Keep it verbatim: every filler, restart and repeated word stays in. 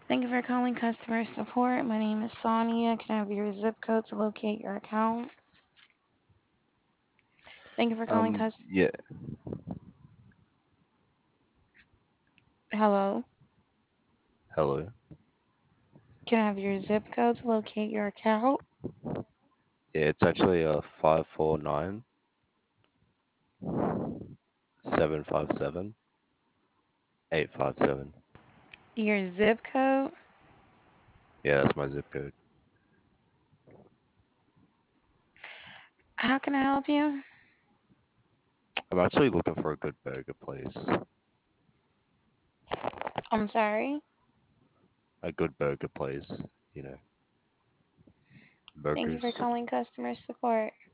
Thank you for calling customer support. My name is Sonia. Can I have your zip code to locate your account? Thank you for calling Um, cus- yeah, Hello. hello. Can I have your zip code to locate your account? Yeah, it's actually uh five four nine seven five seven eight five seven. Your zip code? Yeah, that's my zip code. How can I help you? I'm actually looking for a good burger place. I'm sorry. A good burger place, you know, Thank you for burgers. calling customer support.